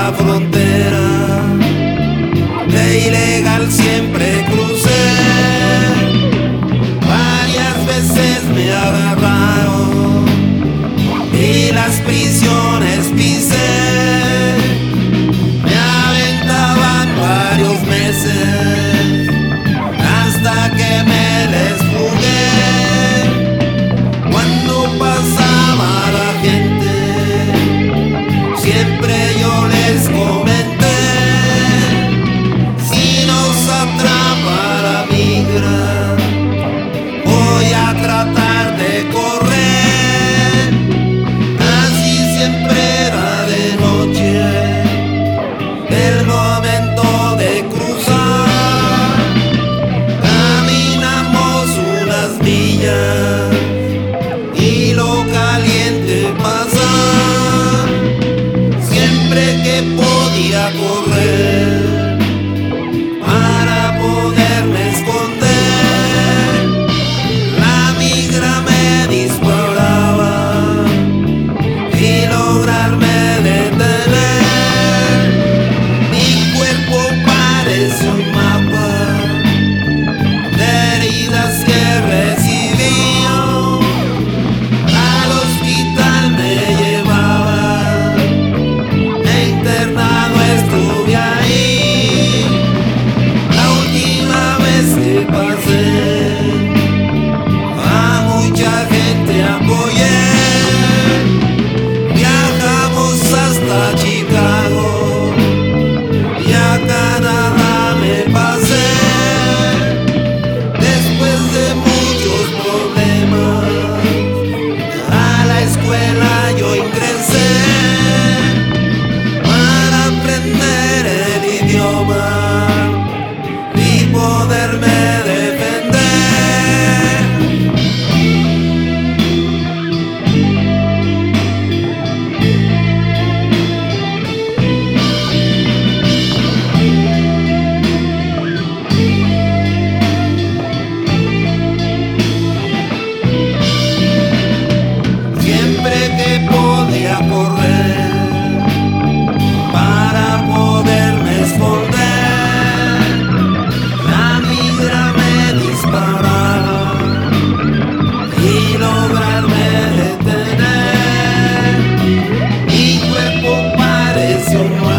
la frontera, de ilegal siempre crucé. Varias veces me agarraron y las prisiones pisé. Me aventaban varios meses hasta que me les fugué. Cuando pasaba la gente, siempre yo les comenté: si nos atrapa la migra, voy a tratar de correr. Así siempre era de noche, el momento de cruzar. Caminamos unas millas y lo caliente pasar. Siempre que podía correr para poderme esconder, la migra me disparaba y lograrme detener. Mi cuerpo parece un mapa de heridas que recibí. Al hospital me llevaban, internado estuve ahí. La última vez que pasé, a mucha gente apoyé. Viajamos hasta Chicago y a Canadá me pasé. Después de muchos problemas, a la escuela yo ingresé para aprender el idioma y poderme defender. Siempre que podía correr para poderme esconder, la migra me disparaba y lograrme detener. Mi cuerpo parece un